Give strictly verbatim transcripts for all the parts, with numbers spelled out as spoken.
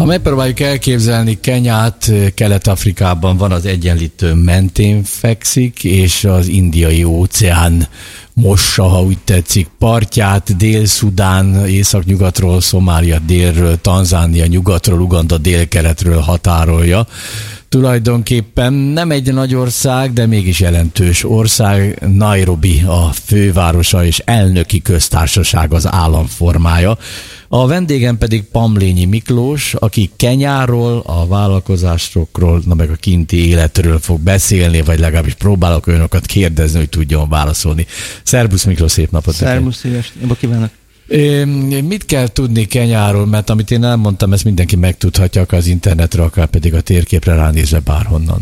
megpróbáljuk elképzelni Kenyát, Kelet-Afrikában van az Egyenlítő mentén fekszik, és az Indiai óceán mossa, ha úgy tetszik, partját, Dél-Szudán, északnyugatról, Szomália délről, Tanzánia nyugatról, Uganda délkeletről határolja. Tulajdonképpen nem egy nagy ország, de mégis jelentős ország. Nairobi a fővárosa és elnöki köztársaság az államformája. A vendégem pedig Pamlényi Miklós, aki Kenyáról, a vállalkozásokról, na meg a kinti életről fog beszélni, vagy legalábbis próbálok olyanokat kérdezni, hogy tudjon válaszolni. Szerbusz Miklós, szép napot! Szerbusz, szíves, jobb kívánok! Mit kell tudni Kenyáról, mert amit én elmondtam, ezt mindenki megtudhatja, akár az internetre, akár pedig a térképre ránézve bárhonnan.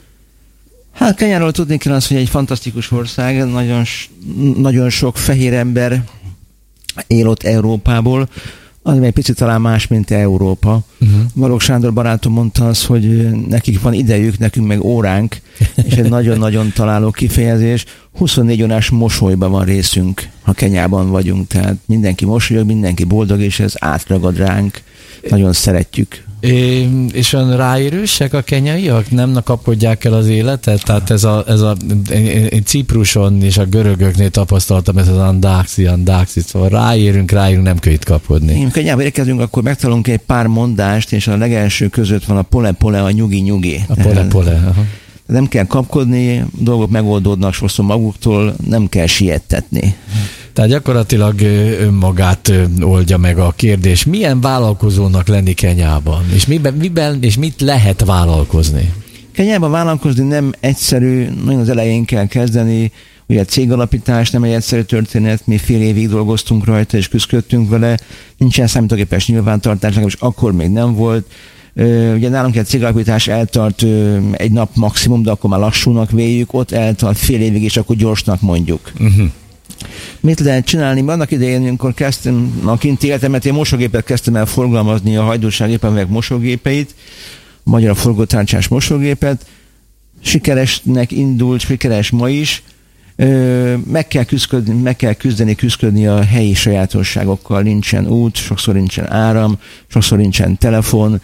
Hát Kenyáról tudni kell az, hogy egy fantasztikus ország, nagyon, nagyon sok fehér ember él ott Európából, az egy picit talán más, mint Európa. Uh-huh. Balogh Sándor barátom mondta azt, hogy nekik van idejük, nekünk meg óránk, és egy nagyon-nagyon találó kifejezés. huszonnégy órás mosolyban van részünk, ha Kenyában vagyunk, tehát mindenki mosolyog, mindenki boldog, és ez átragad ránk. Nagyon szeretjük. É, és olyan ráérősek a kenyaiak? Nem kapkodják el az életet? Tehát ez a, ez a én Cipruson és a görögöknél tapasztaltam ez az andáxi, andáxi, szóval ráérünk, ráérünk, nem kell itt kapkodni. Én Kenyába érkezünk, akkor megtalálunk egy pár mondást, és a legelső között van a pole-pole, a nyugi-nyugi. A pole-pole, aha. Nem kell kapkodni, dolgok megoldódnak sokszor maguktól, nem kell siettetni. Tehát gyakorlatilag önmagát oldja meg a kérdés. Milyen vállalkozónak lenni Kenyában? És, miben, miben, és mit lehet vállalkozni? Kenyában vállalkozni nem egyszerű, nagyon az elején kell kezdeni. Ugye a cégalapítás nem egy egyszerű történet, mi fél évig dolgoztunk rajta és küzdködtünk vele. Nincsen számítógépes nyilvántartás, legalábbis akkor még nem volt. Ugye nálunk egy cégalapítás eltart egy nap maximum, de akkor már lassúnak véljük, ott eltart fél évig, és akkor gyorsnak mondjuk. Uh-huh. Mit lehet csinálni? Annak idején, amikor kezdtem a kinti életemet, én mosógépet kezdtem el forgalmazni, a hajdúságépeművek mosógépeit, a magyar forgótárcsás mosógépet. Sikeresnek indult, sikeres ma is. Meg kell küzdeni, meg kell küzdeni, küzdeni a helyi sajátosságokkal. Nincsen út, sokszor nincsen áram, sokszor nincsen telefon,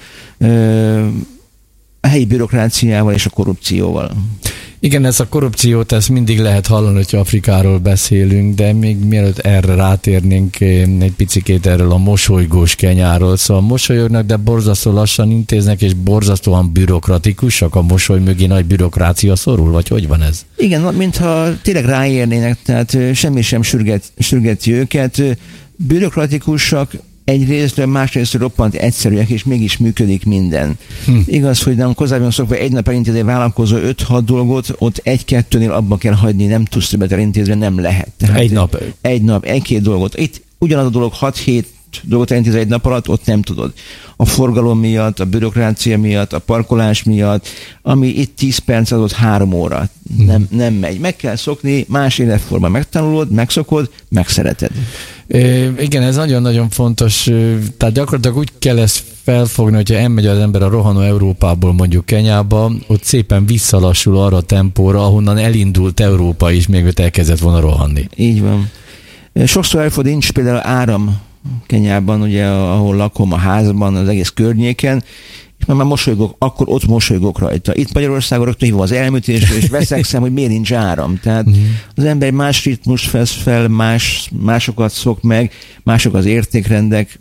a helyi bürokráciával és a korrupcióval. Igen, ez a korrupciót, ezt mindig lehet hallani, hogy Afrikáról beszélünk, de még mielőtt erre rátérnénk egy picikét erről a mosolygós Kenyáról. Szóval mosolyognak, de borzasztó lassan intéznek, és borzasztóan bürokratikusak, a mosoly mögé nagy bürokrácia szorul, vagy hogy van ez? Igen, mintha tényleg ráérnének, tehát semmi sem sürget, sürgeti őket. Bürokratikusak, egyrészt, másrészt roppant egyszerűek, és mégis működik minden. Hm. Igaz, hogy nem korábban szokva egy nap elintézni egy vállalkozó öt-hat dolgot, ott egy-kettőnél abba kell hagyni, nem tudsz többet elintézni, nem lehet. Tehát egy nap? Egy nap, egy-két dolgot. Itt ugyanaz a dolog hat-hét dolgot elintézni egy nap alatt, ott nem tudod. A forgalom miatt, a bürokrácia miatt, a parkolás miatt, ami itt tíz perc, az ott három óra. Hm. Nem, nem megy. Meg kell szokni, más életformán megtanulod, megszokod, megszereted. É, igen, ez nagyon-nagyon fontos. Tehát gyakorlatilag úgy kell ezt felfogni, hogyha elmegy az ember a rohanó Európából mondjuk Kenyába, ott szépen visszalassul arra a tempóra, ahonnan elindult Európa is, még őt elkezdett volna rohanni. Így van. Sokszor elfordul, nincs például áram Kenyában, ugye, ahol lakom, a házban, az egész környéken, és már mosolygok, akkor ott mosolygok rajta. Itt Magyarországon rögtön hívom az elműtésről, és veszekszem, hogy miért nincs áram. Tehát uh-huh. az ember más ritmust vesz fel, más, másokat szok meg, mások az értékrendek,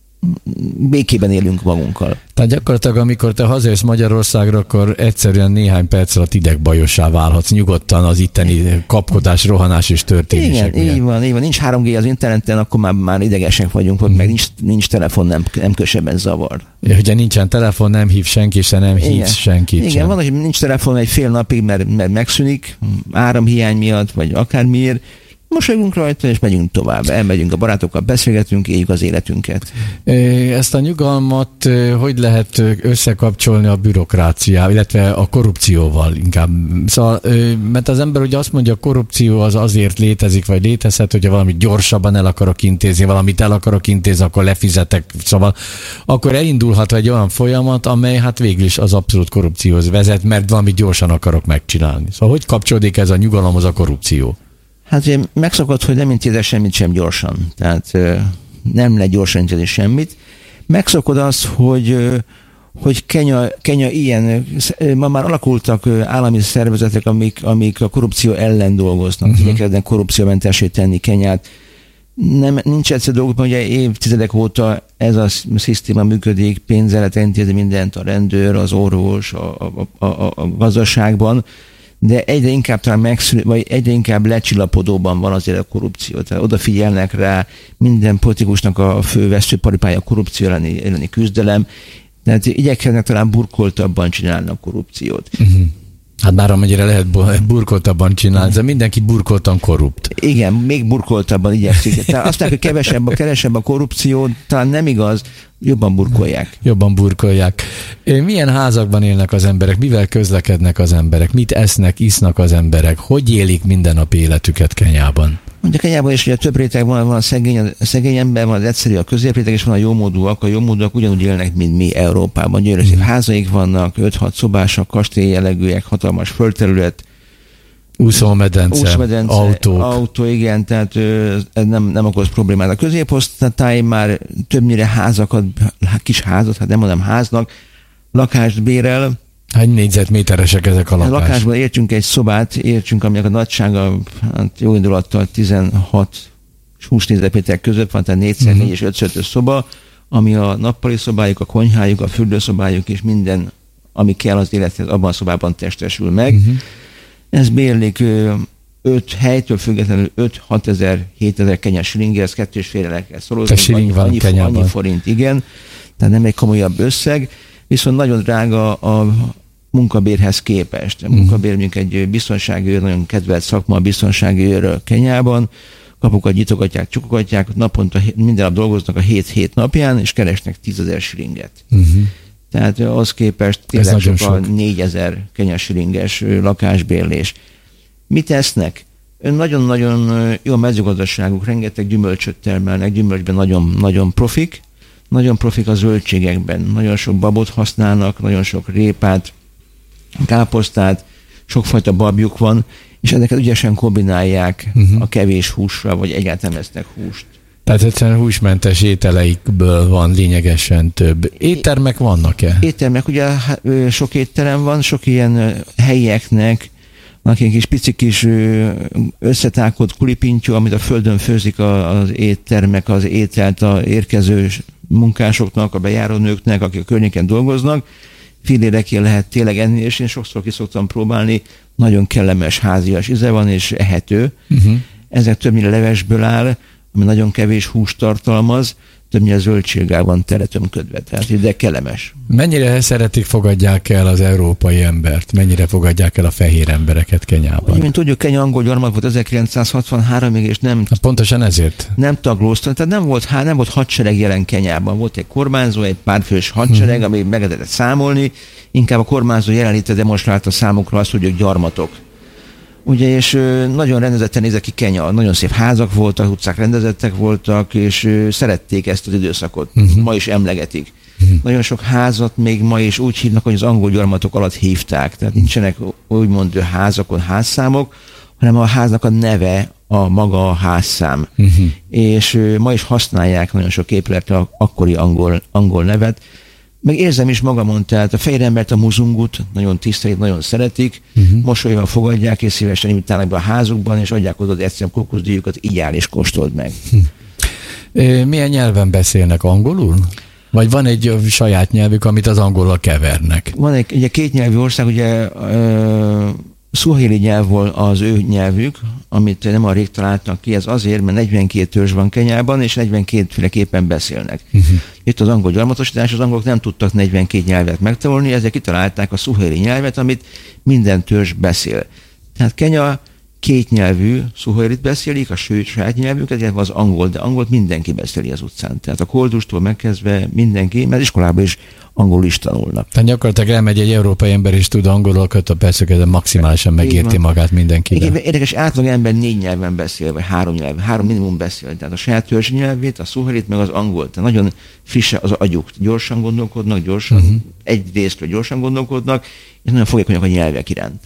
békében élünk magunkkal. Tehát gyakorlatilag, amikor te hazajössz Magyarországra, akkor egyszerűen néhány perc alatt idegbajossá válhatsz nyugodtan az itteni kapkodás, rohanás és történések. Igen, így van, így van. Nincs három G az interneten, akkor már, már idegesek vagyunk, hmm. meg nincs, nincs telefon, nem, nem kösebben zavar. Ja, ugye nincsen telefon, nem hív senki, se nem hívsz Igen. senkit. Igen, sem. Van, hogy nincs telefon egy fél napig, mert, mert megszűnik, áramhiány miatt, vagy akármiért. Mosolygunk rajta, és megyünk tovább. Elmegyünk a barátokkal, beszélgetünk, éljük az életünket. Ezt a nyugalmat hogy lehet összekapcsolni a bürokráciával, illetve a korrupcióval inkább? Szóval, mert az ember ugye azt mondja, a korrupció az azért létezik, vagy létezhet, hogyha valamit gyorsabban el akarok intézni, valamit el akarok intézni, akkor lefizetek. Szóval akkor elindulhat egy olyan folyamat, amely hát végül is az abszolút korrupcióhoz vezet, mert valamit gyorsan akarok megcsinálni. Szóval hogy kapcsolódik ez a nyugalomhoz a korrupció? Hát ugye megszokott, hogy nem intézek semmit sem gyorsan. Tehát nem lehet gyorsan intézni semmit. megszokod azt, hogy hogy Kenya, Kenya ilyen, ma már alakultak állami szervezetek, amik, amik a korrupció ellen dolgoznak, uh-huh. igyekeznek korrupciómentessé tenni Kenyát. Nem, nincs egyszer dolgok, ugye évtizedek óta ez a szisztéma működik, pénzzel lehet intézni mindent, a rendőr, az orvos, a, a, a, a gazdaságban, de egyre inkább talán megszűnik, vagy egyre inkább lecsillapodóban van azért a korrupció. Tehát odafigyelnek rá, minden politikusnak a fő veszőparipája a korrupció elleni, elleni küzdelem, tehát igyekeznek talán burkoltabban csinálni a korrupciót. Uh-huh. Hát már amennyire lehet burkoltabban csinálni, de mindenki burkoltan korrupt. Igen, még burkoltabban igyekszik. Tehát azt mondják, hogy kevesebb a, kevesebb a korrupció, talán nem igaz, jobban burkolják. Jobban burkolják. Milyen házakban élnek az emberek? Mivel közlekednek az emberek? Mit esznek, isznak az emberek? Hogy élik minden nap életüket Kenyában? Mondja, Kenyában is ugye több réteg van, van a szegény, a szegény ember, van az egyszerű, a középréteg, és van a jómódúak. A jómódúak ugyanúgy élnek, mint mi Európában. Gyönyörű szép házaik vannak, öt-hat szobásak, kastély jellegűek, hatalmas földterület. Úszómedence, Úszómedence, autók. Autó, igen, tehát ez nem, nem okoz problémát. A középosztály már többnyire házakat, kis házat, hát nem mondom háznak, lakást bérel. Hány négyzetméteresek ezek a lakás? A lakásban értsünk egy szobát, értsünk, aminek a nagysága hát jó indulattal tizenhat és húsz négyzetméter között van, tehát négyszer négy és ötször szoba, ami a nappali szobájuk, a konyhájuk, a fürdőszobájuk és minden, ami kell az élethez, abban a szobában testesül meg. Uh-huh. Ez bérlik öt helytől függetlenül öt-hat ezer, hétezer kenyes shilling, ez kettős félre le kell szorozni. Te shilling van annyi, Kenyában. Annyi forint, igen, tehát nem egy komolyabb összeg, viszont nagyon drága a munkabérhez képest. A munkabér mondjuk egy biztonsági őr, nagyon kedvelt szakma a biztonsági őr Kenyában, kapukat nyitogatják, csukogatják, naponta minden nap dolgoznak a hét-hét napján, és keresnek tízezer shillinget. Uh-huh. Tehát az képest tényleg sok a négyezer kenyes shillinges lakásbérlés. Mit esznek? Nagyon-nagyon jó a mezőgazdaságuk, rengeteg gyümölcsöt termelnek, gyümölcsben nagyon, nagyon profik, nagyon profik a zöldségekben, nagyon sok babot használnak, nagyon sok répát, káposztát, sokfajta babjuk van, és ezeket ügyesen kombinálják uh-huh. a kevés húsra, vagy egyáltalán esznek húst. Tehát egyszerűen húsmentes ételeikből van lényegesen több. Éttermek vannak-e? Éttermek, ugye sok étterem van, sok ilyen helyieknek, akik kis pici kis összetákolt kulipintyó, amit a földön főzik az éttermek, az ételt a érkező munkásoknak, a bejárónőknek, akik a környéken dolgoznak. Filérekkel lehet tényleg enni, és én sokszor ki szoktam próbálni, nagyon kellemes házias íze van, és ehető. Uh-huh. Ezek többnyire levesből áll, ami nagyon kevés húst tartalmaz, többnyire zöldséggel van teletömködve, tehát ide kellemes. Mennyire szeretik, fogadják el az európai embert? Mennyire fogadják el a fehér embereket Kenyában? Mint tudjuk, Kenya angol gyarmat volt ezerkilencszázhatvanháromig, és nem... Na, pontosan ezért? Nem taglóztak, tehát nem volt, nem volt hadsereg jelen Kenyában. Volt egy kormányzó, egy pártfős hadsereg, hmm. ami meg lehetett számolni, inkább a kormányzó jelenléte demonstrálta számukra azt, hogy ők gyarmatok. Ugye, és nagyon rendezetten nézett ki Kenya, nagyon szép házak voltak, utcák rendezettek voltak, és szerették ezt az időszakot. Uh-huh. Ma is emlegetik. Uh-huh. Nagyon sok házat még ma is úgy hívnak, hogy az angol gyarmatok alatt hívták. Tehát nincsenek úgymond házakon házszámok, hanem a háznak a neve a maga a házszám. Uh-huh. És ma is használják nagyon sok épületre a akkori angol, angol nevet. Meg érzem is magamon, tehát a fehér embert, a muzungut nagyon tisztelik, nagyon szeretik, uh-huh. mosolyban fogadják, és szívesen invitálnak be a házukban, és adják oda egyszerűen kókuszdíjukat, így áll és kóstold meg. Uh-huh. Milyen nyelven beszélnek? Angolul? Vagy van egy saját nyelvük, amit az angollal kevernek? Van egy ugye két nyelvű ország, ugye uh, szuahili nyelv volt az ő nyelvük, amit nem a rég találtak ki, ez azért, mert negyvenkét törzs van Kenyában, és negyvenkétféleképpen beszélnek. Uh-huh. Itt az angol gyarmatosítás, az angolok nem tudtak negyvenkét nyelvet megtanulni, ezek kitalálták a szuahili nyelvet, amit minden törzs beszél. Tehát Kenya kétnyelvű szuahilit beszélik, a sőt saját nyelvüket, illetve az angol, de angolt mindenki beszéli az utcán. Tehát a koldustól megkezdve mindenki, mert iskolában is angolul is tanulnak. Tehát gyakorlatilag elmegy egy európai ember is tud angolul, a persze ez maximálisan megérti magát mindenkivel. Érdekes, átlag ember négy nyelven beszél, vagy három nyelven, három minimum beszél. Tehát a saját törzsi nyelvét, a szuahilit, meg az angolt. Tehát nagyon friss az agyuk. Gyorsan gondolkodnak, gyorsan, uh-huh. egy részről gyorsan gondolkodnak, és nagyon fogékonyak a nyelvek iránt.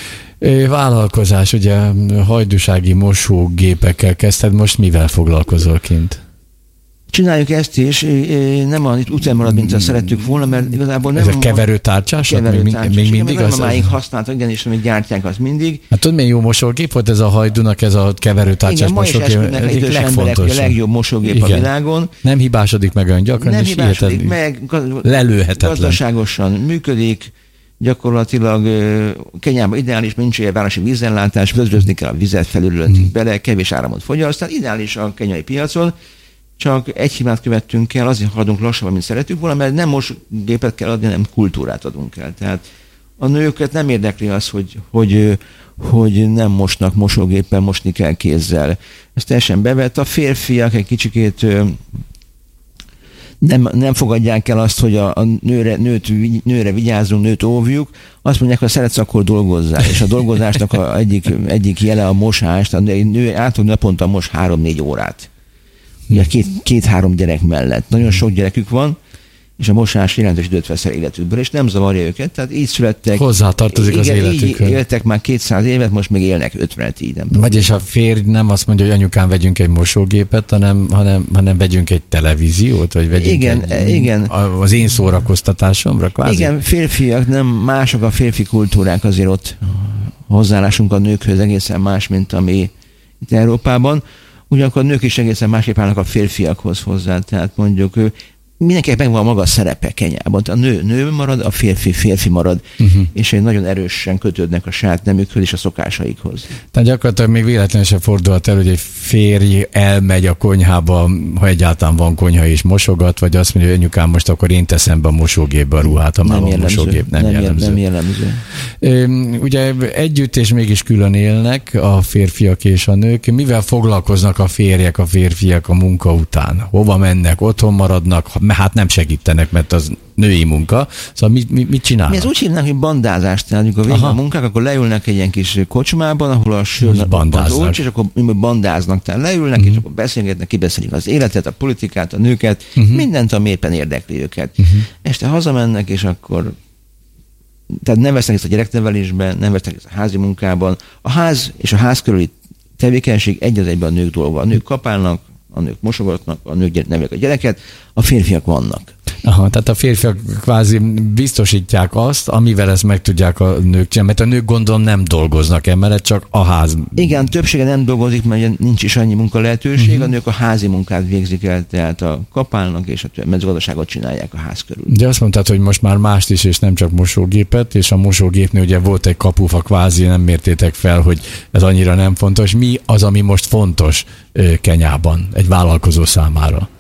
Vállalkozás, ugye hajdúsági mosógépekkel kezdted, most mivel foglalkozol kint? Csináljuk ezt is, nem a utcán marad, mint azt szerettük volna, mert igazából nem... Ez a keverőtárcsás? Keverőtárcsás. Még, még mindig nem az? Nem máig használtak, igenis, amit gyártják, az mindig. Hát tudod, milyen jó mosógép volt ez a Hajdúnak, ez a keverőtárcsás mosógép? Igen, ma is esküdnek idős emberek, hogy a legjobb mosógép igen. a világon. Nem hibásodik meg olyan gyakran, nem és hibásodik meg, lelőhetetlen. Gazdaságosan működik, gyakorlatilag Kenyában ideális, mert nincs olyan városi vízellátás, vözrözni kell a vizet felülről hmm. bele, kevés áramot fogyaszt, tehát ideális a kenyai piacon. Csak egy hibát követtünk el, azért haladunk lassabban, mint szeretünk volna, mert nem mosógépet kell adni, hanem kultúrát adunk el. Tehát a nőket nem érdekli az, hogy, hogy, hogy nem mosnak mosógéppel, mosni kell kézzel. Ez teljesen bevett. A férfiak egy kicsikét nem, nem fogadják el azt, hogy a, a nőre, nőt, nőre vigyázzunk, nőt óvjuk. Azt mondják, hogy szeretsz, akkor dolgozzál. És a dolgozásnak a egyik, egyik jele a mosás. A nő átlag naponta mos három-négy órát. Ugye két, két-három gyerek mellett. Nagyon sok gyerekük van, és a mosás jelentős időt vesz el életükből, és nem zavarja őket, tehát így születtek. Hozzátartozik az életükön. Így éltek már kétszáz évet, most még élnek ötvenet így. Nem Vagyis a férj nem azt mondja, hogy anyukám, vegyünk egy mosógépet, hanem, hanem, hanem vegyünk egy televíziót, vagy vegyünk igen, egy, igen. az én szórakoztatásomra kvázi. Igen, férfiak, nem mások a férfi kultúrák, azért ott hozzáállásunk a nőkhöz egészen más, mint ami itt Európában. Ugyanakkor a nők is egészen másképp állnak a férfiakhoz hozzá, tehát mondjuk ő mindenkinek megvan a maga szerepe Kenyában. A nő nő marad, a férfi férfi marad, uh-huh. és egy nagyon erősen kötődnek a saját nemükhöz és a szokásaikhoz. Tehát gyakorlatilag még véletlenül sem fordulhat el, hogy egy férj elmegy a konyhába, ha egyáltalán van konyha és mosogat, vagy azt mondja, hogy anyukám, most akkor én teszem be a mosógépbe a ruhát, ha már van mosógép. Nem, nem jellemző. Nem jellemző. Ugye együtt és mégis külön élnek a férfiak és a nők. Mivel foglalkoznak a férjek, a férfiak a munka után? Hova mennek? Otthon maradnak? Hát nem segítenek, mert az női munka. Szóval mit, mit, mit csinálnak? Mi ezt úgy hívnánk, hogy bandázást. Tehát amikor végig a munkák, akkor leülnek egy ilyen kis kocsmában, ahol a sör az olcs, és akkor bandáznak. Tehát leülnek, uh-huh. és akkor beszélgetnek, kibeszélik az életet, a politikát, a nőket, uh-huh. mindent, ami éppen érdekli őket. Uh-huh. Este hazamennek, és akkor tehát nem vesznek ezt a gyereknevelésben, nem vesznek ezt a házi munkában. A ház és a ház körüli tevékenység egy az egyben a nők dolga. A nők kapálnak, a nők mosogatnak, a nők nevelik a gyereket, a férfiak vannak. Aha, tehát a férfiak kvázi biztosítják azt, amivel ezt meg tudják a nők csinálni, mert a nők gondolom nem dolgoznak emellett, csak a ház. Igen, többsége nem dolgozik, mert nincs is annyi munka lehetőség, uh-huh. a nők a házi munkát végzik el, tehát a kapálnak és a mezőgazdaságot csinálják a ház körül. De azt mondtad, hogy most már mást is, és nem csak mosógépet, és a mosógépnél ugye volt egy kapufa, kvázi nem mértétek fel, hogy ez annyira nem fontos. Mi az, ami most fontos Kenyában egy vállalkozó számára?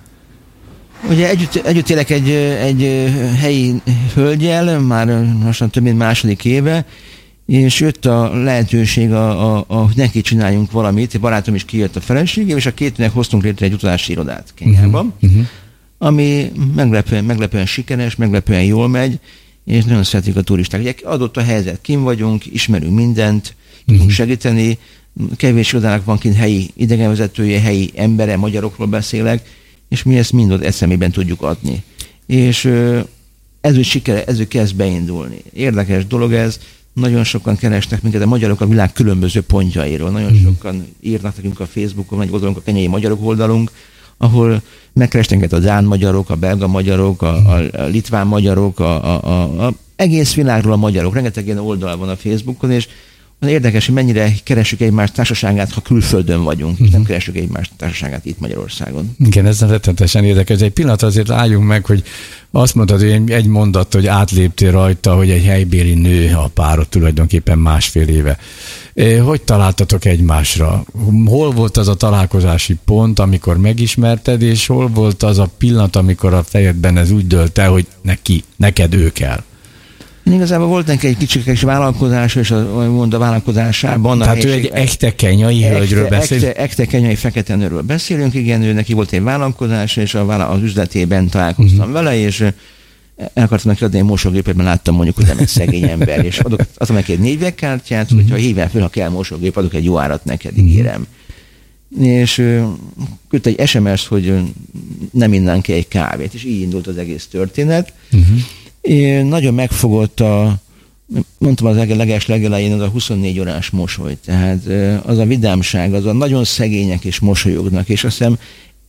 Ugye együtt, együtt élek egy, egy helyi hölgyel, már lassan több mint második éve, és jött a lehetőség, a, a, a, hogy neki csináljunk valamit, egy barátom is kijött a feleségével, és a kétnek hoztunk létre egy utazási irodát Kenyában, uh-huh. ami meglepően, meglepően sikeres, meglepően jól megy, és nagyon szeretik a turisták. Ugye adott a helyzet, kint vagyunk, ismerünk mindent, tudunk uh-huh. segíteni, kevés irodának van kint helyi idegenvezetője, helyi embere, magyarokról beszélek, és mi ezt mind ott eszemében tudjuk adni. És ez úgy sikere, ez úgy kezd beindulni. Érdekes dolog ez, nagyon sokan keresnek minket a magyarok a világ különböző pontjairól. Nagyon mm. sokan írnak nekünk a Facebookon, vagy oldalunk a kenyai magyarok oldalunk, ahol megkeresnek minket a dán magyarok, a belga magyarok, a, a, a litván magyarok, a, a, a, a egész világról a magyarok. Rengeteg ilyen oldal van a Facebookon, és érdekes, hogy mennyire keresünk egymás társaságát, ha külföldön vagyunk, uh-huh. nem keresünk egymás társaságát itt Magyarországon. Igen, ez rettenetesen érdekes. Egy pillanat azért álljunk meg, hogy azt mondtad, hogy egy mondat, hogy átléptél rajta, hogy egy helybéli nő a párod tulajdonképpen másfél éve. Hogy találtatok egymásra? Hol volt az a találkozási pont, amikor megismerted, és hol volt az a pillanat, amikor a fejedben ez úgy dőlt el, hogy neki, neked ő kell? Igazából volt neki egy kicsit vállalkozás, és a, mond a vállalkozásában. Tehát ő egy ekte kenyai hölgyről beszél? Ekte, ekte kenyai fekete nőről beszélünk, igen, ő neki volt egy vállalkozás, és a, az üzletében találkoztam uh-huh. vele, és el akartam neki adni egy mosógépet, mert láttam mondjuk, hogy nem egy szegény ember, és adok, adtam neki egy névjegykártyát, uh-huh. hogyha hívjál föl, ha kell mosógép, adok egy jó árat neked, ígérem. Uh-huh. És küldte egy es em es-t, hogy nem innánk ki egy kávét, és így indult az egész történet. Uh-huh. Én nagyon megfogott a, mondtam az leges legelején, az a huszonnégy órás mosoly. Tehát az a vidámság, az a nagyon szegények és mosolyognak, és azt hiszem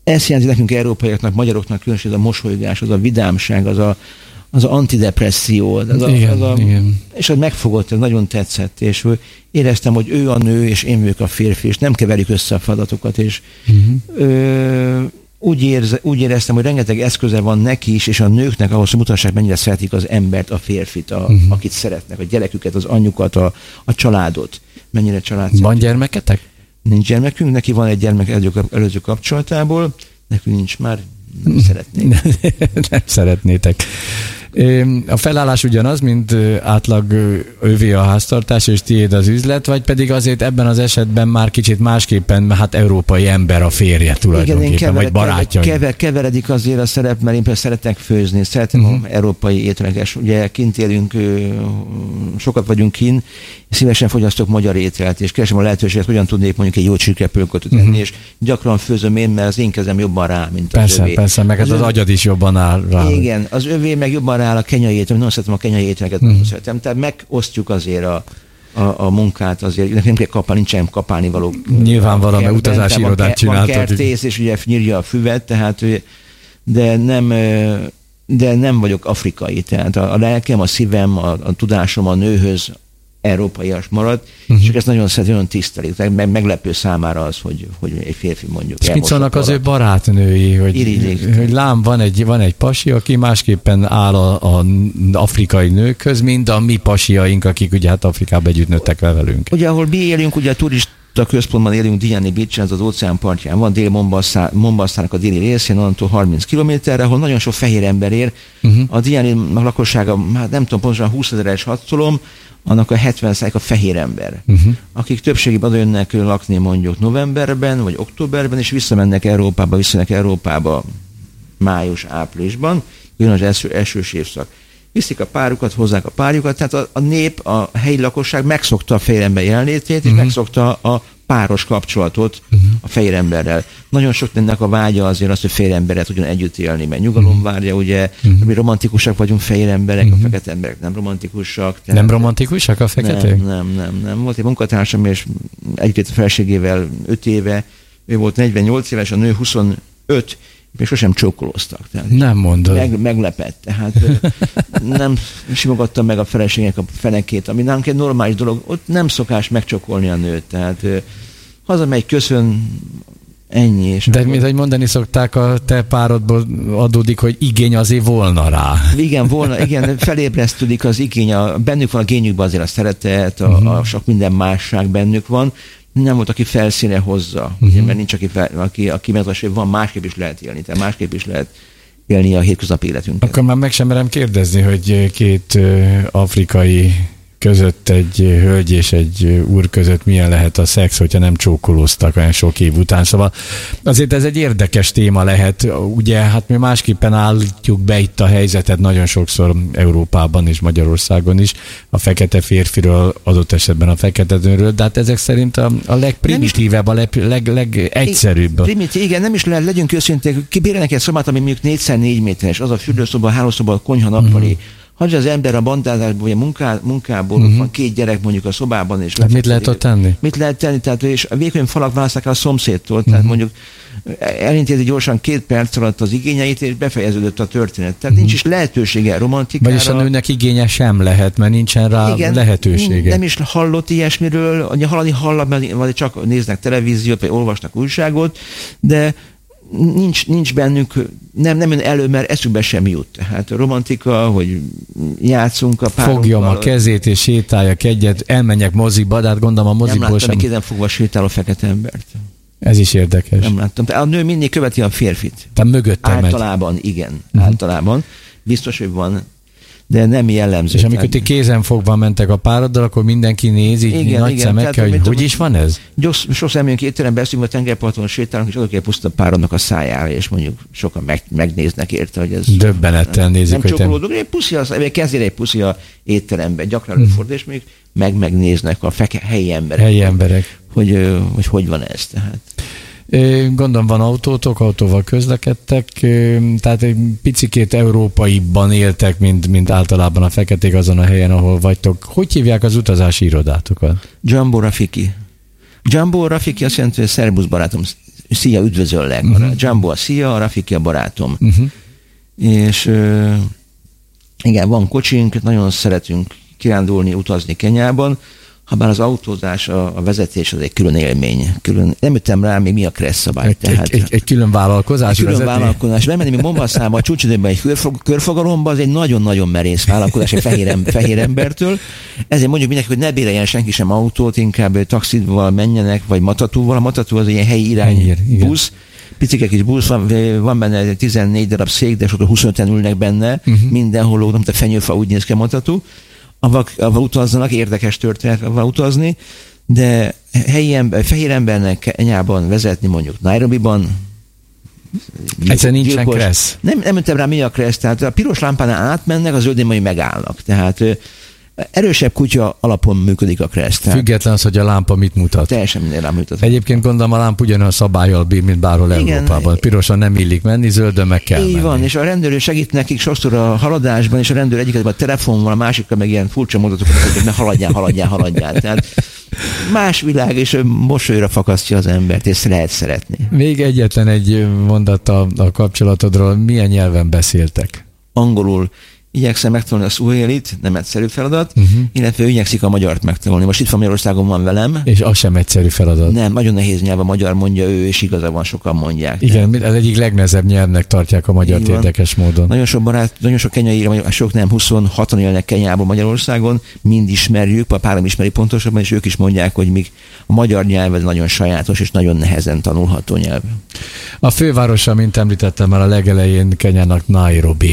ezt jelenti nekünk európaiaknak, magyaroknak különösen az a mosolygás, az a vidámság, az a, az a antidepresszió, az a, igen, az a, igen. és az megfogott, ez nagyon tetszett, és éreztem, hogy ő a nő, és én vagyok a férfi, és nem keverjük össze a feladatokat, és uh-huh. ö, úgy, érze, úgy éreztem, hogy rengeteg eszköze van neki is, és a nőknek ahhoz, hogy mutassák, mennyire szeretik az embert, a férfit, a, uh-huh. akit szeretnek, a gyereküket, az anyjukat, a, a családot. Mennyire család. Van gyermeketek? Nincs gyermekünk, neki van egy gyermek előző kapcsolatából, nekünk nincs már, nem szeretnék. Nem szeretnétek. A felállás ugyanaz, mint átlag övé a háztartás, és tiéd az üzlet, vagy pedig azért ebben az esetben már kicsit másképpen, hát európai ember a férje tulajdonképpen, igen, kever, vagy barátja. Kever, keveredik azért a szerep, mert én például szeretek főzni, szeretem uh-huh. a európai ételeges. Ugye kint élünk, sokat vagyunk kint, szívesen fogyasztok magyar ételt, és keresem a lehetőséget, hogyan tudnék mondjuk egy jó csirkepölköt tenni, uh-huh. és gyakran főzöm én, mert az én kezem jobban rá, mint az persze, övé. Persze, meg az, az agyad is jobban áll rá. Igen, az övé meg jobban áll a kenyai étel, nagyon szeretem a kenyai ételeket, uh-huh. szeretem. Tehát megosztjuk azért a, a, a munkát, azért nem kell kapálni, nincsen kapálni való. Nyilván valami utazási irodát csináltak. Van kertész, és ugye nyírja a füvet, tehát de nem, de nem vagyok afrikai, tehát a, a lelkem, a szívem, a, a tudásom a nőhöz európaias marad, uh-huh. és ezt nagyon szeret, nagyon tisztelik. Meg, meglepő számára az, hogy, hogy egy férfi mondjuk. És mit szólnak az ő barátnői, hogy, hogy lám van egy, van egy pasi, aki másképpen áll a, a afrikai nőkhöz, mint a mi pasiaink, akik ugye hát Afrikában együtt nőttek le velünk. Ugye ahol mi élünk, ugye a turista a központban élünk, Diani Beach, ez az óceán partján van, dél Mombasszának a déli részén, onnantól harminc kilométerre, ahol nagyon sok fehér ember ér. Uh-huh. A Diani lakossága, hát nem tudom pontosan húszezeres hatszolom, annak a hetven százalék a fehér ember, uh-huh. akik többségében oda jönnek lakni mondjuk novemberben, vagy októberben, és visszamennek Európába, visszamennek Európába május, áprilisban, jön az első, elsős évszak. Viszik a párukat, hozzák a párjukat, tehát a, a nép, a helyi lakosság megszokta a fehér ember jelenlétét, uh-huh. és megszokta a páros kapcsolatot uh-huh. a fehér emberrel. Nagyon sok ennek a vágya azért az, hogy fehér emberrel tudjon együtt élni, mert nyugalom uh-huh. várja, ugye, uh-huh. mi romantikusak vagyunk fehér emberek, uh-huh. a fekete emberek nem romantikusak. Tehát nem romantikusak a feketék? Nem, nem, nem, nem. Volt egy munkatársam, és egy-két felségével öt éve, ő volt negyvennyolc éves, a nő huszonöt, és sosem csókolóztak. Tehát nem mondod. Meg, meglepett. Tehát nem simogattam meg a feleségnek a fenekét, ami nálunk egy normális dolog. Ott nem szokás megcsókolni a nőt. Tehát hazamegy, köszön, ennyi. És de akkor... mint hogy mondani szokták, a te párodból adódik, hogy igény azért volna rá. Igen, volna, igen, felébresztődik az igény, a, bennük van a génjükben azért a szeretet, a, uh-huh. a sok minden másság bennük van. Nem volt, aki felszíne hozza, uh-huh. ugye, mert nincs, aki, fel, aki, aki megmondja, hogy van, másképp is lehet élni, tehát másképp is lehet élni a hétköznapi életünket. Akkor már meg sem merem kérdezni, hogy két uh, afrikai között egy hölgy és egy úr között milyen lehet a szex, hogyha nem csókolóztak olyan sok év után. Szóval azért ez egy érdekes téma lehet. Ugye, hát mi másképpen állítjuk be itt a helyzetet nagyon sokszor Európában és Magyarországon is, a fekete férfiről, adott esetben a fekete nőről, de hát ezek szerint a, a legprimitívebb, a leg, leg, legegyszerűbb. Primitív, igen, nem is lehet, legyünk őszinték, kibérelnek egy szobát, ami mondjuk négy négy méteres, az a fürdőszoba, hálószoba, a konyha, nappali, uh-huh. hagyja az ember a bandázásból, vagy a munká, munkából, uh-huh. van két gyerek mondjuk a szobában. És mit lehet ott tenni? Mit lehet tenni? Tehát, és a vékony falak választák el a szomszédtól, uh-huh. tehát mondjuk elintézi gyorsan két perc alatt az igényeit, és befejeződött a történet. Tehát uh-huh. nincs is lehetősége romantikára. Vagyis a nőnek igénye sem lehet, mert nincsen rá igen, lehetősége. Nem is hallott ilyesmiről, hallani hallak, vagy csak néznek televíziót, vagy olvasnak újságot, de nincs, nincs bennünk, nem, nem jön elő, mert eszükbe sem jut. Tehát romantika, hogy játszunk a párunkkal. Fogjam a kezét és sétáljak egyet, elmenjek moziba, de hát gondolom a moziból sem. Nem láttam, kézen fogva sétáló fekete embert. Ez is érdekes. Nem láttam. A nő mindig követi a férfit. Tehát mögöttem megy. Általában, igen. Uh-huh. Általában. Biztos, hogy van, de nem jellemző. És amikor ti kézen fogva mentek a pároddal, akkor mindenki néz így igen, nagy igen, szemekkel, hogy hogy is van ez? Gyors, sosem jön étterembe, beszélünk, a tengerparton sétálunk, és oda kell puszta párodnak a szájára, és mondjuk sokan meg, megnéznek érte, hogy ez... Döbbenettel nézik, nem hogy csokolódunk, egy puszi, az, kezdjére egy puszi a étteremben, gyakran hmm. előfordul, és még meg megnéznek a feke, helyi emberek. Helyi emberek. Hogy, hogy hogy van ez, tehát. Gondolom van autótok, autóval közlekedtek, tehát egy picikét európaiban éltek, mint, mint általában a feketék azon a helyen, ahol vagytok. Hogy hívják az utazási irodátokat? Jumbo Rafiki. Jumbo Rafiki azt jelenti, hogy szerbusz barátom. szia, üdvözöllek. Uh-huh. A Jumbo a szia, a Rafiki a barátom. Uh-huh. És uh, igen, van kocsink, nagyon szeretünk kirándulni, utazni Kenyában, habár az autózás, a, a vezetés az egy külön élmény. Külön, nem ütem rá, még mi a kressz szabály. Egy, tehát, egy, egy, egy külön vállalkozás. Egy külön vezetni? vállalkozás. Bemenni még Mombasszába, a csúcsidőben egy körfog, körfogalomba, az egy nagyon-nagyon merész vállalkozás egy fehér, em, fehér embertől. Ezért mondjuk mindenki, hogy ne béreljen senki sem autót, inkább taxival menjenek, vagy matatúval. A matatú az egy ilyen helyi irány busz. Picike kis busz, van, van benne tizennégy darab szék, de sokkal huszonöten ülnek benne, uh-huh. mindenhol, mint a fenyőfa, úgy néz ki a matatú. Avval, avval utazzanak, érdekes történet avval utazni, de helyi ember, fehér embernek Kenyában vezetni mondjuk Nairobiban. Egyszerűen nincsen kressz. Nem, nem mentem rá, mi a kressz, tehát a piros lámpánál átmennek, a zöldén majd megállnak. Tehát erősebb kutya alapon működik a kressz. Független az, hogy a lámpa mit mutat. Teljesen minden lámpa mutat. Egyébként gondolom a lámpa ugyanolyan szabállyal bír, mint bárhol igen, Európában. Pirosan nem illik menni, zöldön meg kell így menni. van, és a rendőr segít nekik sokszor a haladásban, és a rendőr egyiket a telefonval, a másikkal meg ilyen furcsa mondatokat, hogy ne haladjál, haladjál, haladjál. Tehát más világ, és mosolyra fakasztja az embert, és lehet szeretni. Még egyetlen egy mondat a, a kapcsolatodról. Milyen nyelven beszéltek? Angolul. Igyekszem megtanulni a szuhélit, nem egyszerű feladat, uh-huh. illetve ő igyekszik a magyart megtanulni. Most itt van Magyarországon van velem. És az sem egyszerű feladat. Nem, nagyon nehéz nyelv a magyar, mondja ő, és igaza van, sokan mondják. Igen, ez egyik legnehezebb nyelvnek tartják a magyart érdekes módon. Nagyon sok barát, nagyon sok kenyai, sok nem, huszonhatan élnek Kenyában, Magyarországon, mind ismerjük, a párom ismeri pontosabban, és ők is mondják, hogy még a magyar nyelv ez nagyon sajátos, és nagyon nehezen tanulható nyelv. A fővárosa, mint említettem már a legelején, Kenyának Nairobi.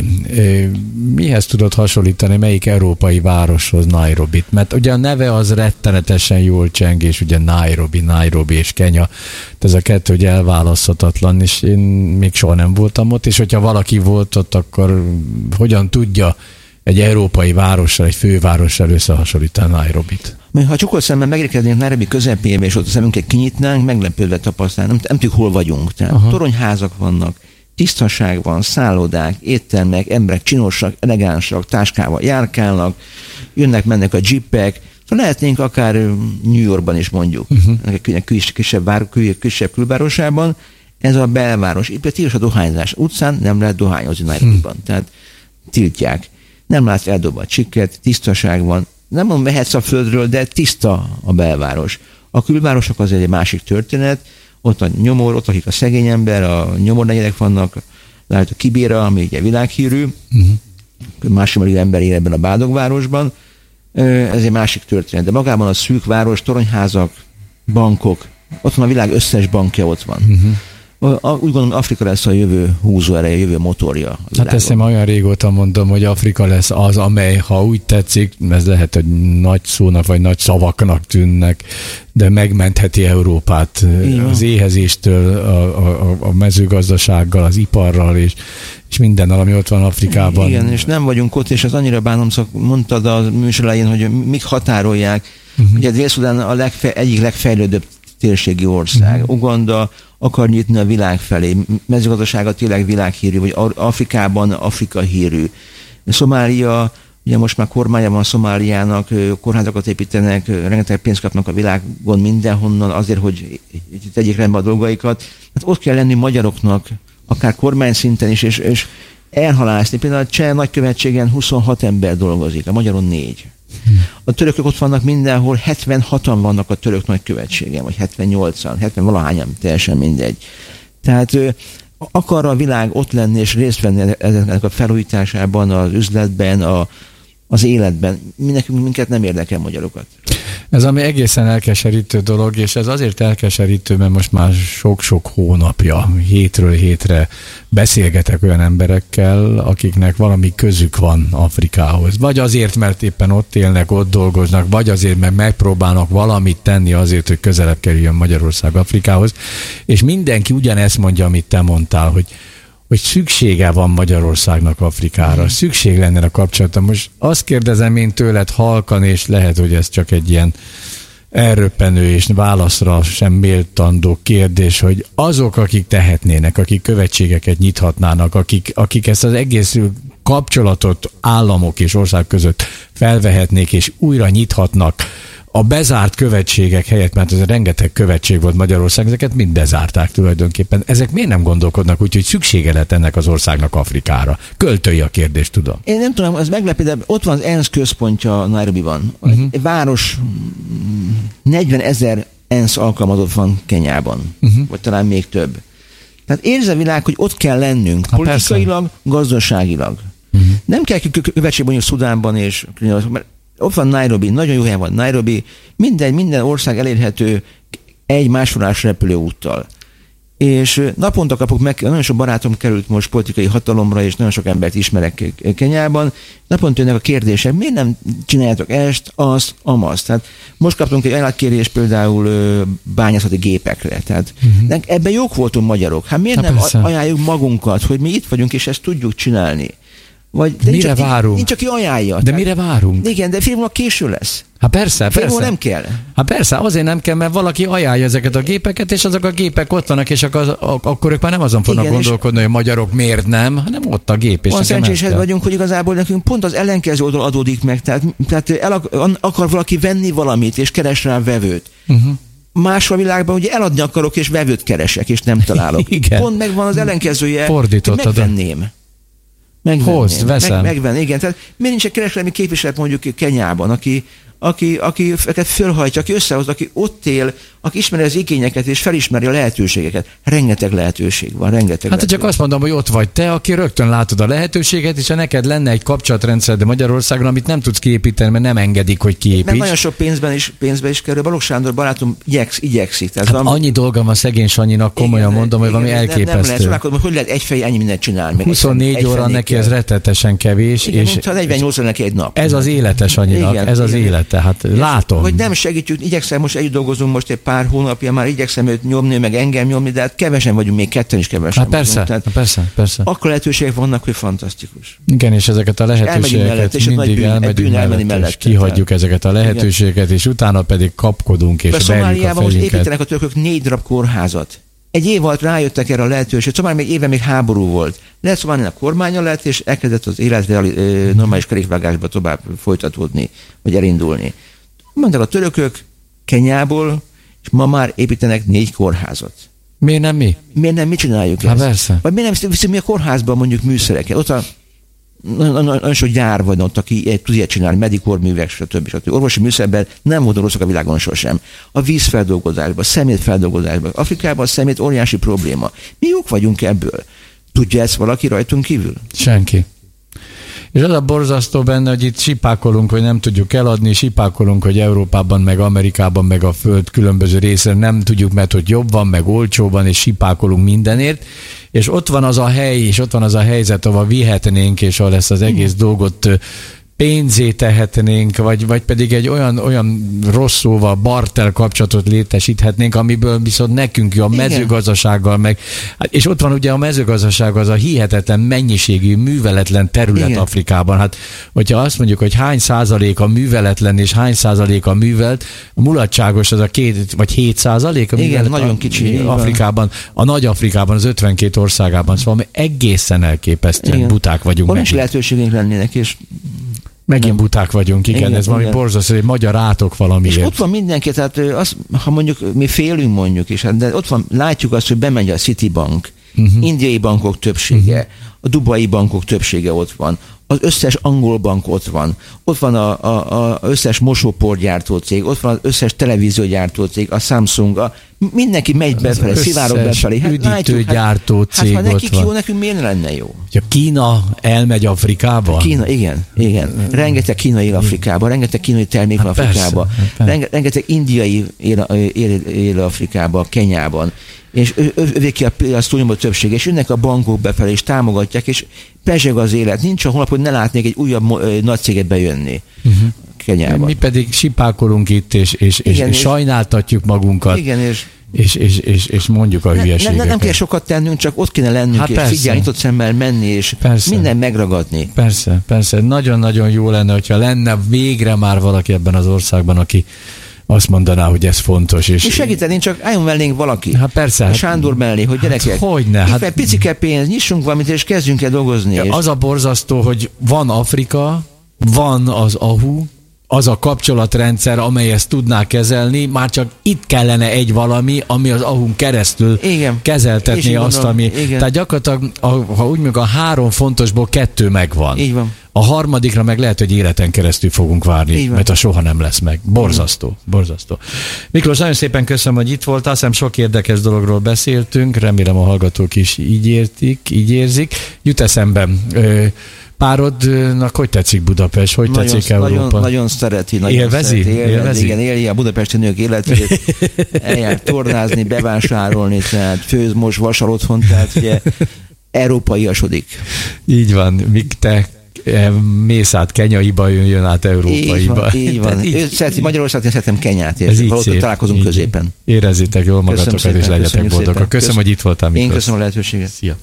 Mihez tudod hasonlítani, melyik európai városhoz Nairobit? Mert ugye a neve az rettenetesen jól cseng, és ugye Nairobi, Nairobi és Kenya, ez a kettő ugye elválaszthatatlan, és én még soha nem voltam ott, és hogyha valaki volt ott, akkor hogyan tudja egy európai várossal, egy fővárossal összehasonlítani Nairobit? Ha csukott szemben megérkeznénk Nairobi közepébe, és ott a szemünket kinyitnánk, meglepődve tapasztalnánk, nem, nem tudjuk, hol vagyunk. Tehát aha. toronyházak vannak, tisztaság van, szállodák, éttermek, emberek csinosak, elegánsak, táskával járkálnak, jönnek, mennek a jeepek, szóval lehetnénk akár New Yorkban is mondjuk, uh-huh. kis, kisebb, vár, kisebb külvárosában, ez a belváros. Itt tilos a dohányzás. Utcán nem lehet dohányozni Nairobiban, hmm. tehát tiltják. Nem látsz eldobva a csikket, tisztaság van. Nem mondom, mehetsz a földről, de tiszta a belváros. A külvárosok azért egy másik történet, ott a nyomor, ott akik a szegény ember, a nyomornegyedek vannak, lehet a Kibéra, ami ugye világhírű, uh-huh. másik ember él ebben a Bádogvárosban, ez egy másik történet. De magában a szűk város, toronyházak, bankok, ott van a világ összes bankja, ott van. Uh-huh. Úgy gondolom, Afrika lesz a jövő húzóereje, a jövő motorja. Hát ezt én olyan régóta mondom, hogy Afrika lesz az, amely, ha úgy tetszik, ez lehet, hogy nagy szónak vagy nagy szavaknak tűnnek, de megmentheti Európát igen. az éhezéstől, a, a, a mezőgazdasággal, az iparral és, és mindennel, ami ott van Afrikában. Igen, és nem vagyunk ott, és az annyira bánom, szok, mondtad a műsor elején, hogy mik határolják. Uh-huh. Ugye Dél-Szudán a legfe, egyik legfejlődőbb térségi ország. Uh-huh. Uganda akar nyitni a világ felé. Mezőgazdasága tényleg világhírű, vagy Afrikában Afrika hírű. Szomália, ugye most már kormánya van Szomáliának, kórházakat építenek, rengeteg pénzt kapnak a világon mindenhonnan azért, hogy tegyék rendbe a dolgaikat. Hát ott kell lenni magyaroknak, akár kormány szinten is, és, és elhalászni. Például a cseh nagykövetségen huszonhat ember dolgozik, a magyaron négy. A törökök ott vannak mindenhol, hetvenhatan vannak a török nagykövetségen, vagy hetvennyolcan, hetven valahányan, teljesen mindegy. Tehát akar a világ ott lenni és részt venni ennek a felújításában, az üzletben, a, az életben. Nekünk minket nem érdekel magyarokat. Ez ami egészen elkeserítő dolog, és ez azért elkeserítő, mert most már sok-sok hónapja, hétről hétre beszélgetek olyan emberekkel, akiknek valami közük van Afrikához. Vagy azért, mert éppen ott élnek, ott dolgoznak, vagy azért, mert megpróbálnak valamit tenni azért, hogy közelebb kerüljön Magyarország Afrikához. És mindenki ugyanezt mondja, amit te mondtál, hogy hogy szüksége van Magyarországnak Afrikára, mm. szükség lenne a kapcsolata. Most azt kérdezem én tőled halkan, és lehet, hogy ez csak egy ilyen elröppenő és válaszra sem méltandó kérdés, hogy azok, akik tehetnének, akik követségeket nyithatnának, akik, akik ezt az egész kapcsolatot államok és ország között felvehetnék, és újra nyithatnak a bezárt követségek helyett, mert ez rengeteg követség volt Magyarország, ezeket mind bezárták tulajdonképpen. Ezek miért nem gondolkodnak úgy, hogy szüksége lett ennek az országnak Afrikára? Költői a kérdés, tudom. Én nem tudom, az meglepő, de ott van az ENSZ központja Nairobiban. Uh-huh. Egy város negyven ezer ENSZ alkalmazott van Kenyában, uh-huh. vagy talán még több. Tehát érzi a világ, hogy ott kell lennünk, ha, politikailag, persze. gazdaságilag. Uh-huh. Nem kell követségben mondjuk Szudánban, és mert ott van Nairobi, nagyon jó helyen van Nairobi, minden, minden ország elérhető egy másodás repülőúttal. És naponta kapok meg, nagyon sok barátom került most politikai hatalomra, és nagyon sok embert ismerek Kenyában. Naponta jönnek a kérdések, miért nem csináljátok ezt, azt, amazt. Tehát most kaptunk egy ajánlatkérést például bányászati gépekre. Tehát uh-huh. ebben jók voltunk magyarok. Hát miért Na, nem persze. ajánljuk magunkat, hogy mi itt vagyunk, és ezt tudjuk csinálni? Vagy, de mire nincs, várunk? Nincs, aki ajánlja. De tehát, mire várunk? Igen, de fél múlva késő lesz. Hát persze, fél persze. nem kell. Hát persze, azért nem kell, mert valaki ajánlja ezeket a gépeket, és azok a gépek ott vannak, és akkor, akkor ők már nem azon fognak Igen, gondolkodni, hogy a magyarok miért nem, hanem ott a gép. És olyan szerencsések vagyunk, hogy igazából nekünk pont az ellenkező oldal adódik meg. Tehát, tehát el akar valaki venni valamit, és keres rá vevőt. Uh-huh. Más a világban ugye eladni akarok, és vevőt keresek, és nem találok. Igen. Pont megvan az ellenkezője, Fordítottad. hogy megvenném. Megvenném. Hozd, veszem. Meg, megvenni, igen. Tehát miért nincs egy kereskedelmi képviselet mondjuk Kenyában, aki, aki, aki fölhajtja, aki összehoz, aki ott él, aki ismeri az igényeket és felismeri a lehetőségeket. Rengeteg lehetőség van, rengeteg Hát csak azt mondom, hogy ott vagy te, aki rögtön látod a lehetőséget, és ha neked lenne egy kapcsolatrendszer, de Magyarországon, amit nem tudsz kiépíteni, mert nem engedik, hogy kiépíts. Mert nagyon sok pénzben is, pénzben is kerül. Balogh Sándor barátom igyeksz, igyekszik. Tehát hát valami... Annyi dolga van szegény Sanyinak, komolyan igen, mondom, igen, hogy valami elképesztő. Nem, nem lehet, csodálkozom, hogy lehet egyfej ennyi mindent csinálni. huszonnégy óra neki ez rettetesen kevés. Igen, és mintha negyvennyolc neki egy nap. Ez az élete Sanyinak, igen, ez az igen. élete. Hát látom. Hogy nem segítjük, igyekszem, most együtt dolgozunk most egy pár hónapja, már igyekszem őt nyomni, meg engem nyomni, de hát kevesen vagyunk, még ketten is kevesen hát persze, vagyunk. Tehát persze, persze. Akkor lehetőségek vannak, hogy fantasztikus. Igen, és ezeket a lehetőségeket és mindig elmegyünk mellett, mellett, és kihagyjuk tehát. ezeket a lehetőségeket, igen. és utána pedig kapkodunk, és verjük a fejünket. Most építenek a törökök négy darab kórházat. Egy év alatt rájöttek erre a lehetőség, szóval még éve még háború volt. Lehet Szomáliának a kormánya lett, és elkezdett az élet normális kerékvágásba tovább folytatódni, vagy elindulni. Mondták a törökök Kenyából, és ma már építenek négy kórházat. Miért nem mi? Miért nem mi csináljuk Há, ezt? Persze. Vagy miért nem viszünk mi a kórházba mondjuk műszereket? Ott a nagyon sok gyár van ott, aki tud ilyet csinálni, medikorművek, stb. stb. Orvosi műszerben nem voltak rosszak a világon sosem. A vízfeldolgozásban, a szemétfeldolgozásban. Afrikában a szemét óriási probléma. Mi jók vagyunk ebből. Tudja ezt valaki rajtunk kívül? Senki. És az a borzasztó benne, hogy itt sipákolunk, hogy nem tudjuk eladni, sipákolunk, hogy Európában, meg Amerikában, meg a föld különböző részén nem tudjuk, mert hogy jobb van, meg olcsó van, és sipákolunk mindenért. És ott van az a hely, és ott van az a helyzet, ahol vihetnénk, és ahol ezt az egész hmm. dolgot pénzé tehetnénk, vagy, vagy pedig egy olyan, olyan rossz szóval barter kapcsolatot létesíthetnénk, amiből viszont nekünk jó a mezőgazdasággal meg. És ott van ugye a mezőgazdaság, az a hihetetlen mennyiségű műveletlen terület Igen. Afrikában. Hát, hogyha azt mondjuk, hogy hány százalék a műveletlen és hány százalék a művelt, a mulatságos az a két vagy hét százalék a Igen, nagyon kicsi. Afrikában, a nagy Afrikában, az ötvenkét országában, szóval mi egészen elképesztően Igen. buták vagyunk. Hol is lehetőségünk lennének, és Megint nem. buták vagyunk, igen, igen ez valami borzasztó, hogy magyar átok valamiért. És ott van mindenki, tehát az, ha mondjuk mi félünk mondjuk is, de ott van, látjuk azt, hogy bemegy a Citibank, uh-huh. indiai bankok többsége, uh-huh. a dubai bankok többsége ott van, az összes angol bank ott van, ott van a, a, a összes mosóporgyártó cég, ott van az összes televíziógyártó cég, a Samsung, a, mindenki megy befelé, szivárog befelé. Hát üdítőgyártó hát, cég hát, ha nekik ott van. jó, nekünk miért lenne jó? Ja, Kína elmegy Afrikába? Kína, igen, igen. Rengeteg kínai él Afrikába, rengeteg kínai termék van hát Afrikába, Renge, rengeteg indiai él, él, él Afrikába, Kenyában. És övék ki a, a túlnyomó többség, és jönnek a bankok befelé, és támogatják, és pezseg az élet. Nincs a honlap, hogy ne látnék egy újabb uh, nagy céget bejönni uh-huh. Kenyában. Mi pedig sipákolunk itt, és, és, igen, és, és sajnáltatjuk magunkat. Igen, és És, és, és, és mondjuk a hülyeségeket. Ne, ne, nem kell sokat tennünk, csak ott kéne lennünk, hát és persze. figyelni, nyitott szemmel menni, és persze. minden megragadni. Persze, persze. Nagyon-nagyon jó lenne, hogyha lenne végre már valaki ebben az országban, aki azt mondaná, hogy ez fontos. És, és segítenénk, csak álljon mellénk valaki. Hát persze. Sándor mellé, hogy gyerekek. Hát hogyne. Hát, hát, picike pénz, nyissunk valamit, és kezdjünk el dolgozni. Ja, és... Az a borzasztó, hogy van Afrika, van az á u, az a kapcsolatrendszer, amely ezt tudná kezelni, már csak itt kellene egy valami, ami az ahun keresztül igen. kezeltetné azt, gondolom, ami... Igen. Tehát gyakorlatilag, a, ha úgy mondjuk a három fontosból kettő megvan. Így van. A harmadikra meg lehet, hogy életen keresztül fogunk várni, mert a soha nem lesz meg. Borzasztó, borzasztó. Miklós, nagyon szépen köszönöm, hogy itt voltál, azt hiszem sok érdekes dologról beszéltünk, remélem a hallgatók is így értik, így érzik. Jut eszembe, párodnak hogy tetszik Budapest, hogy nagyon, tetszik Európa? Nagyon, nagyon szereti. Nagyon élvezi? Szereti, élvezi? Élvezi? Igen, élje a budapesti nők életét, eljár tornázni, bevásárolni, tehát főz, most vasal otthon, tehát ugye európaiasodik. Így van, míg te mész át Kenyaiba, jön, jön át Európaiba. Így van, így van. Így, ő szereti Magyarországot, én szeretem Kenyát. Ez így szép, találkozunk így középen. Érezzétek jól magatokat, és legyetek boldogak. Köszönöm, hogy itt voltál, Miklós. Én köszönöm a lehetőséget. Szia.